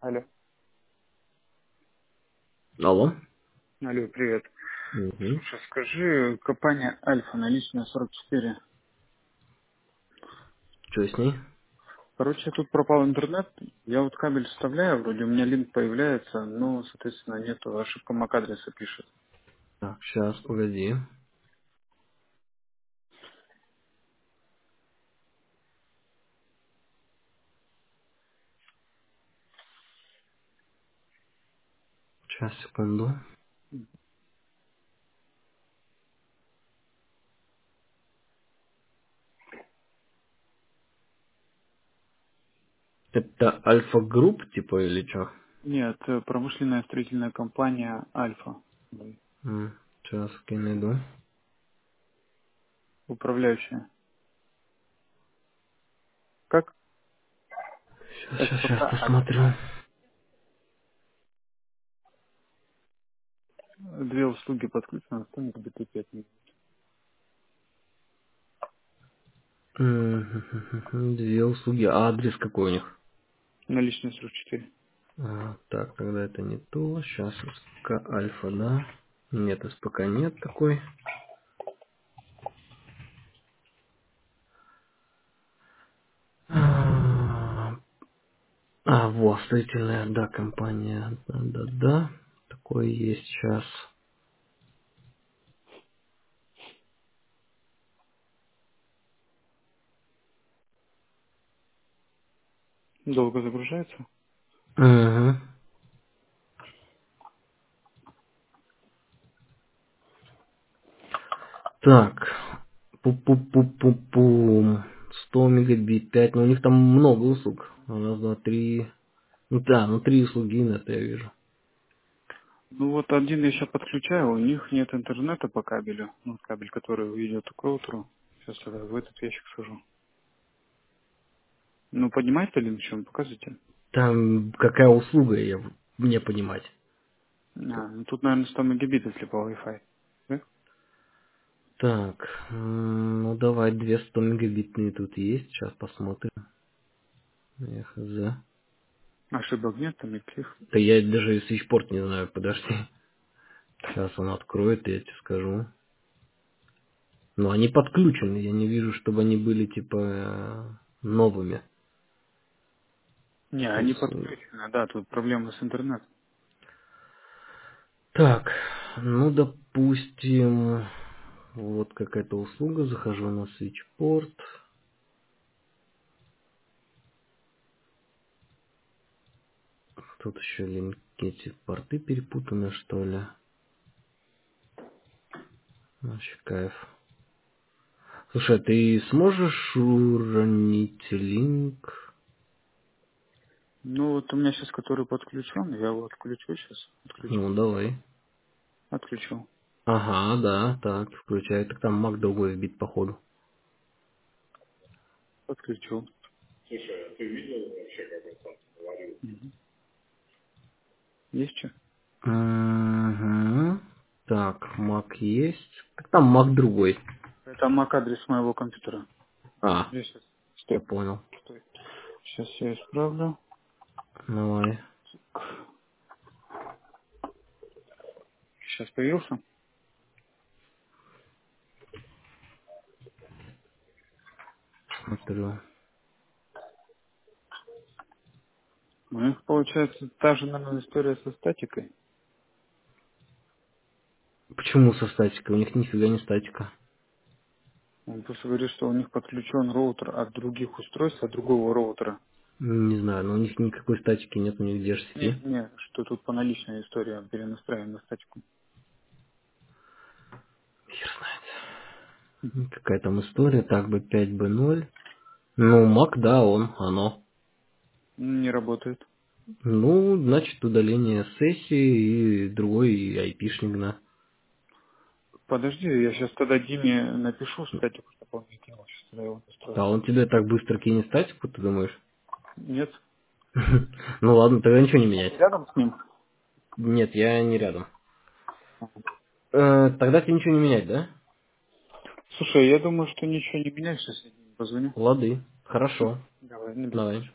Алло. Алло. Алло, привет. Угу. Слушай, скажи, компания Альфа, наличная 44. Что с ней? Короче, тут пропал интернет. Я вот кабель вставляю, вроде у меня линк появляется, но, соответственно, нету, ошибка MAC-адреса пишет. Так, сейчас, погоди. Сейчас, секунду. Это Альфа-групп, типа, или что? Нет, промышленная строительная компания Альфа. Сейчас, найду. Управляющая. Как? Сейчас СПК Альфа. посмотрю. Две услуги подключены, стоимость BT5. Две услуги. А адрес какой у них? Наличная 44. Так, тогда это не то. Сейчас СПК Альфа, да? Нет, СПК нет такой. Вот, строительная, да, компания. Да. Такое есть сейчас. Долго загружается? Угу. Так, пу-пу-пу-пу-пум. 100 мегабит, 5, но у них там много услуг. Раз, два, три. Ну да, ну три услуги это я вижу. Ну вот один я сейчас подключаю, у них нет интернета по кабелю. Ну, кабель, который идет к роутеру. Сейчас я в этот ящик сажу. Ну, поднимается линк, чем показывайте? Там какая услуга, мне понимать. Ну тут, наверное, 100 мегабит, если по Wi-Fi. Да? Так, ну давай, две 100 мегабитные тут есть, сейчас посмотрим. Я хз. Ошибок нет, там никаких. Да я даже свитчпорт не знаю, подожди. Сейчас он откроет, я тебе скажу. Но они подключены, я не вижу, чтобы они были типа новыми. Не, они Услуги. подключены, да, тут проблема с интернетом. Так, ну, допустим, вот какая-то услуга, захожу на свитчпорт. Тут еще эти порты перепутаны, что ли. Вообще кайф. Слушай, а ты сможешь уронить линк? Ну вот у меня сейчас, который подключен, я его отключу сейчас. Ну, Отключил. давай. Отключил. Ага, да, так, включай. Так там маг другой вбит, походу. Подключил. Есть что? Угу. Так, маг есть. Так там маг другой. Это MAC-адрес моего компьютера. А, Здесь. я Стоп. понял. Стой. Сейчас я исправлю. Давай, Сейчас появился. смотрю. У них получается та же, наверное, история со статикой. Почему со статикой? У них нифига не статика. Он просто говорит, что у них подключен роутер от других устройств, от другого роутера. Не знаю, но у них никакой статики нет, у них где же сети. Не, что тут по наличной история перенастраиваем на статику. Хер знает. Какая там история? Так, B5, B0. Ну, Mac, да, оно. Не работает. Ну, значит, удаление сессии и другой айпишник, да. Подожди, я сейчас тогда Диме напишу статику, чтобы он не делал. Сейчас тогда его А настроил. он тебе так быстро кинет статику, ты думаешь? Нет? Ну ладно, тогда ничего не А менять. ты рядом с ним? Нет, я не рядом. Тогда тебе ничего не менять, да? Слушай, я думаю, что ничего не меняешь, если я Диме позвоню. Лады. Хорошо? Хорошо. Давай, наберу. Давай.